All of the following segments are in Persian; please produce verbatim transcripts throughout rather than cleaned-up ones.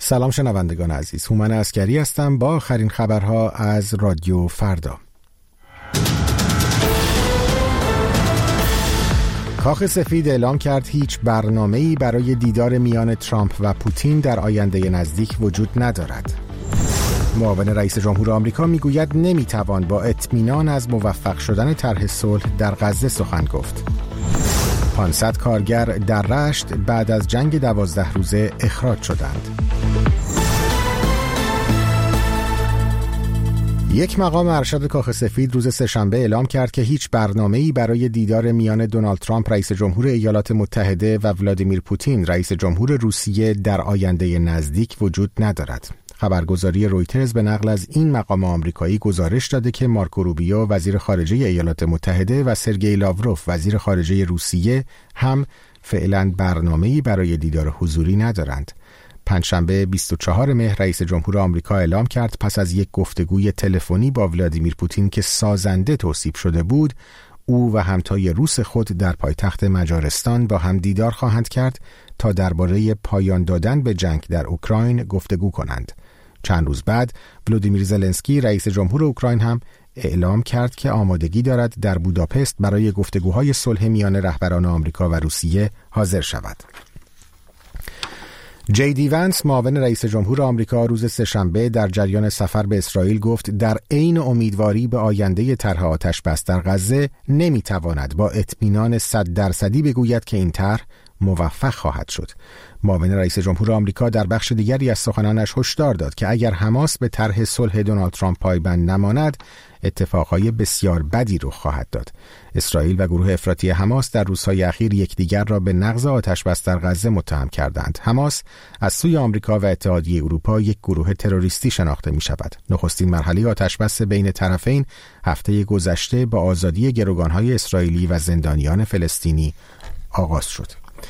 سلام شنوندگان عزیز، هومن عسکری هستم با آخرین خبرها از رادیو فردا. کاخ سفید اعلام کرد هیچ برنامه‌ای برای دیدار میان ترامپ و پوتین در آینده نزدیک وجود ندارد. معاون رئیس جمهور آمریکا میگوید نمیتوان با اطمینان از موفق شدن طرح صلح در غزه سخن گفت. پانصد کارگر در رشت بعد از جنگ دوازده روزه اخراج شدند. یک مقام ارشد کاخ سفید روز سه‌شنبه اعلام کرد که هیچ برنامه‌ای برای دیدار میان دونالد ترامپ رئیس جمهور ایالات متحده و ولادیمیر پوتین رئیس جمهور روسیه در آینده نزدیک وجود ندارد. خبرگزاری رویترز به نقل از این مقام آمریکایی گزارش داده که مارکو روبیو وزیر خارجه ایالات متحده و سرگئی لاوروف وزیر خارجه روسیه هم فعلاً برنامه‌ای برای دیدار حضوری ندارند. پنجشنبه بیست و چهارم مهر رئیس جمهور آمریکا اعلام کرد پس از یک گفتگوی تلفنی با ولادیمیر پوتین که سازنده توصیف شده بود، او و همتای روس خود در پایتخت مجارستان با هم دیدار خواهند کرد تا درباره پایان دادن به جنگ در اوکراین گفتگو کنند. چند روز بعد ولودیمیر زلنسکی رئیس جمهور اوکراین هم اعلام کرد که آمادگی دارد در بوداپست برای گفتگوهای صلح میان رهبران آمریکا و روسیه حاضر شود. جی دی ونس معاون رئیس جمهور آمریکا روز سه‌شنبه در جریان سفر به اسرائیل گفت در عین امیدواری به آینده طرح آتش بس در غزه نمیتواند با اطمینان صد درصدی بگوید که این طرح موفق خواهد شد. معاون رئیس جمهور آمریکا در بخش دیگری از سخنانش هشدار داد که اگر حماس به طرح صلح دونالد ترامپ پایبند نماند، اتفاقهای بسیار بدی رخ خواهد داد. اسرائیل و گروه افراطی حماس در روزهای اخیر یکدیگر را به نقض آتش بس در غزه متهم کردند. حماس از سوی آمریکا و اتحادیه اروپا یک گروه تروریستی شناخته می شود. نخستین مرحله آتش بس بین طرفین هفته گذشته با آزادی گروگانهای اسرائیلی و زندانیان فلسطینی آغاز شد.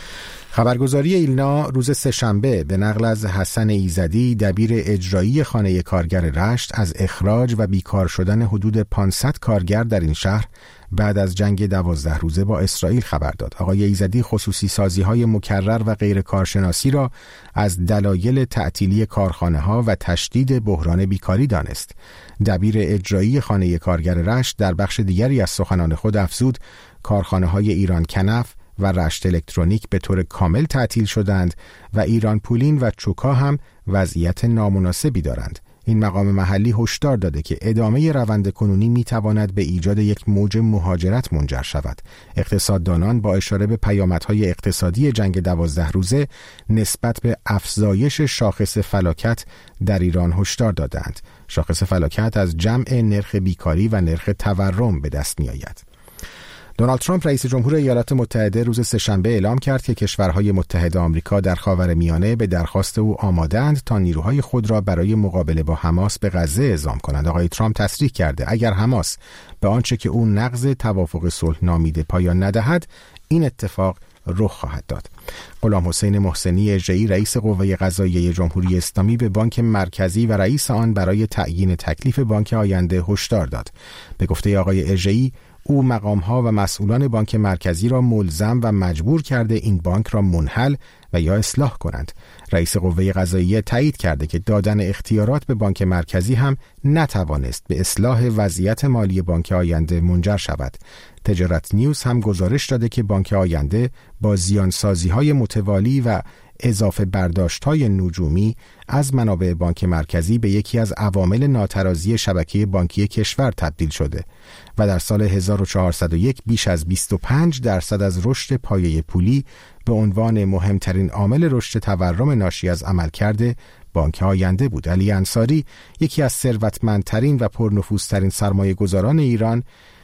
خبرگزاری ایلنا روز سه‌شنبه به نقل از حسن ایزدی دبیر اجرایی خانه کارگر رشت از اخراج و بیکار شدن حدود پانصد کارگر در این شهر بعد از جنگ دوازده روزه با اسرائیل خبر داد. آقای ایزدی خصوصی سازی های مکرر و غیر کارشناسی را از دلایل تعطیلی کارخانه ها و تشدید بحران بیکاری دانست. دبیر اجرایی خانه کارگر رشت در بخش دیگری از سخنان خود افزود کارخانه های ایران کنف و رشت الکترونیک به طور کامل تعطیل شدند و ایران پولین و چوکا هم وضعیت نامناسبی دارند. این مقام محلی هشدار داده که ادامه روند کنونی میتواند به ایجاد یک موج مهاجرت منجر شود. اقتصاددانان با اشاره به پیامدهای اقتصادی جنگ دوازده روزه نسبت به افزایش شاخص فلاکت در ایران هشدار دادند. شاخص فلاکت از جمع نرخ بیکاری و نرخ تورم به دست میآید. دونالد ترامپ رئیس جمهور ایالات متحده روز سه‌شنبه اعلام کرد که کشورهای متحد آمریکا در خاورمیانه به درخواست او آماده‌اند تا نیروهای خود را برای مقابله با حماس به غزه اعزام کنند. آقای ترامپ تصریح کرده اگر حماس به آنچه که او نقض توافق صلح نامیده پایان ندهد، این اتفاق رخ خواهد داد. غلام حسین محسنی اژه‌ای رئیس قوه قضاییه جمهوری اسلامی به بانک مرکزی و رئیس آن برای تعیین تکلیف بانک آینده هشدار داد. به گفته آقای اژه‌ای او مقام‌ها و مسئولان بانک مرکزی را ملزم و مجبور کرده این بانک را منحل و یا اصلاح کنند. رئیس قوه قضاییه تایید کرده که دادن اختیارات به بانک مرکزی هم نتوانست به اصلاح وضعیت مالی بانک آینده منجر شود. تجارت نیوز هم گزارش داده که بانک آینده با زیانسازی‌های متوالی و اضافه برداشت‌های نجومی از منابع بانک مرکزی به یکی از عوامل ناترازی شبکه بانکی کشور تبدیل شده و در سال هزار و چهارصد و یک بیش از بیست و پنج درصد از رشد پایه پولی به عنوان مهمترین عامل رشد تورم ناشی از عملکرد بانک آینده بود. علی انصاری یکی از ثروتمندترین و پرنفوذترین سرمایه‌گذاران ایران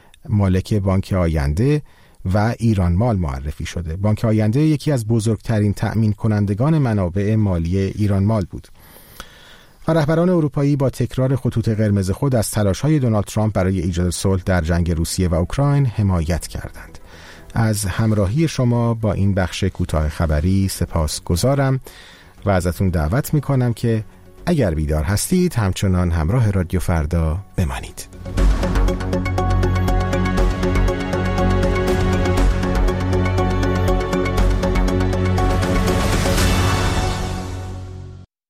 مالک بانک آینده و ایران مال معرفی شده. بانک آینده یکی از بزرگترین تأمین کنندگان منابع مالی ایران مال بود. و رهبران اروپایی با تکرار خطوط قرمز خود از تلاش‌های دونالد ترامپ برای ایجاد صلح در جنگ روسیه و اوکراین حمایت کردند. از همراهی شما با این بخش کوتاه خبری سپاسگزارم و ازتون دعوت می‌کنم که اگر بیدار هستید همچنان همراه رادیو فردا بمانید.